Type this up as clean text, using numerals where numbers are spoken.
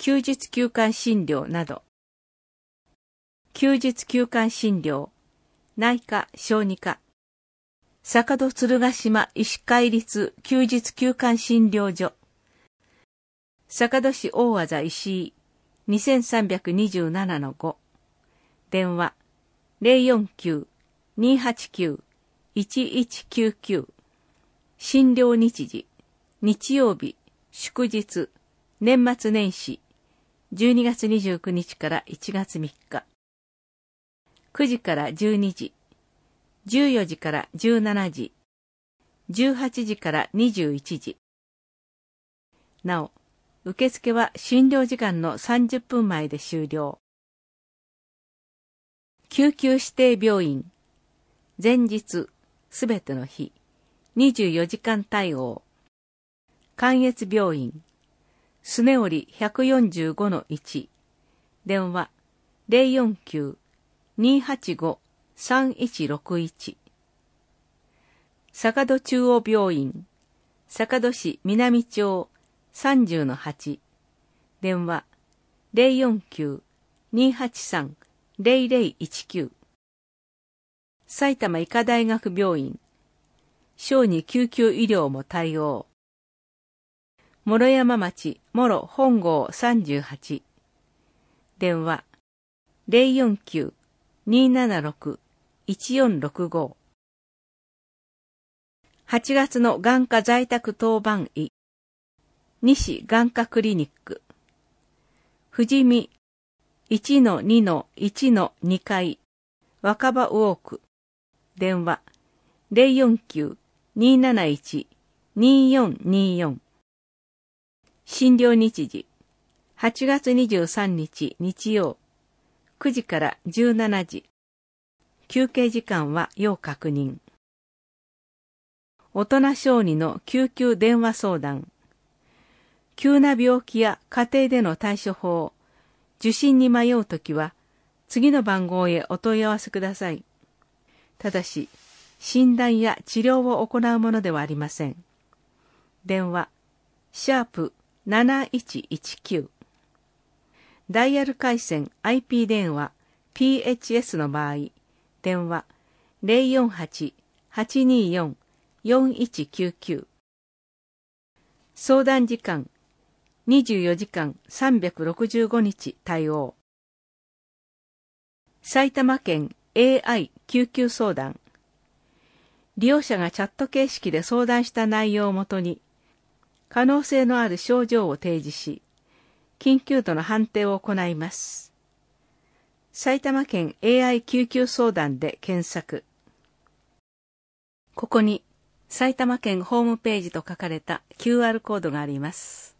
休日休館診療など。休日休館診療、内科・小児科。坂戸鶴ヶ島医師会立休日休館診療所。坂戸市大字石井 2327-5。電話049-289-1199。診療日時、日曜日、祝日、年末年始、12月29日から1月3日。9時から12時、14時から17時、18時から21時。なお、受付は診療時間の30分前で終了。救急指定病院、前日、すべての日、24時間対応。関越病院、スネオリ 145-1。電話049-285-3161。坂戸中央病院、坂戸市南町 30-8。電話049-283-0019。埼玉医科大学病院、小児救急医療も対応。諸山町諸本郷38。電話049-276-1465。8月の眼科在宅当番医、西眼科クリニック、富士見 1-2-1-2 階、若葉ウォーク。電話049-271-2424。診療日時、8月23日日曜、9時から17時。休憩時間は要確認。大人小児の救急電話相談。急な病気や家庭での対処法、受診に迷うときは、次の番号へお問い合わせください。ただし、診断や治療を行うものではありません。電話、#7119。ダイヤル回線 IP 電話 PHS の場合、電話048-824-4199。相談時間24時間365日対応。埼玉県 AI 救急相談。利用者がチャット形式で相談した内容をもとに、可能性のある症状を提示し、緊急度の判定を行います。埼玉県 AI 救急相談で検索。ここに埼玉県ホームページと書かれた QR コードがあります。